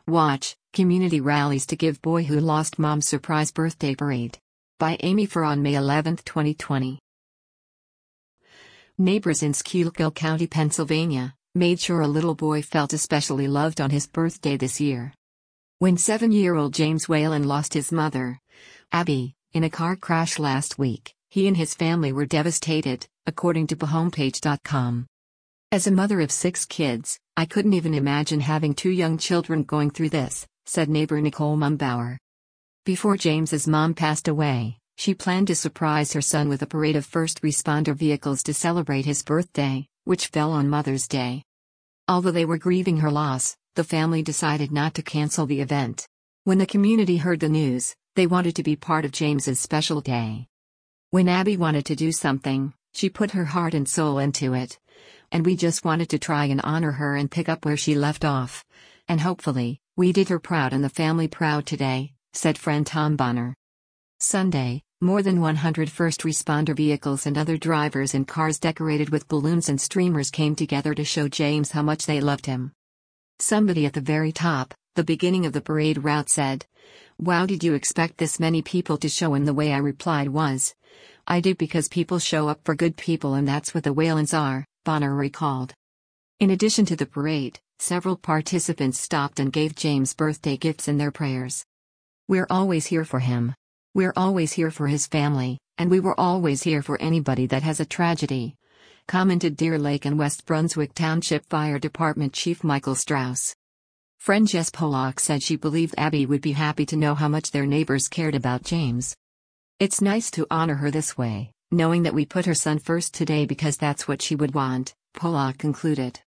Watch, Community Rallies to Give Boy Who Lost Mom Surprise Birthday Parade. By Amy Farr on May 11, 2020. Neighbors in Schuylkill County, Pennsylvania, made sure a little boy felt especially loved on his birthday this year. When 7-year-old James Whalen lost his mother, Abby, in a car crash last week, he and his family were devastated, according to Homepage.com. As a mother of 6 kids, I couldn't even imagine having 2 young children going through this, said neighbor Nicole Mumbauer. Before James's mom passed away, she planned to surprise her son with a parade of first responder vehicles to celebrate his birthday, which fell on Mother's Day. Although they were grieving her loss, the family decided not to cancel the event. When the community heard the news, they wanted to be part of James's special day. When Abby wanted to do something, she put her heart and soul into it. And we just wanted to try and honor her and pick up where she left off. And hopefully, we did her proud and the family proud today, said friend Tom Bonner. Sunday, more than 100 first responder vehicles and other drivers in cars decorated with balloons and streamers came together to show James how much they loved him. Somebody at the very top, the beginning of the parade route, said, "Wow, did you expect this many people to show?" And the way I replied was, "I did, because people show up for good people, and that's what the Whalens are," Bonner recalled. In addition to the parade, several participants stopped and gave James birthday gifts in their prayers. "We're always here for him. We're always here for his family, and we were always here for anybody that has a tragedy," commented Deer Lake and West Brunswick Township Fire Department Chief Michael Strauss. Friend Jess Pollock said she believed Abby would be happy to know how much their neighbors cared about James. "It's nice to honor her this way, knowing that we put her son first today because that's what she would want," Pollock concluded.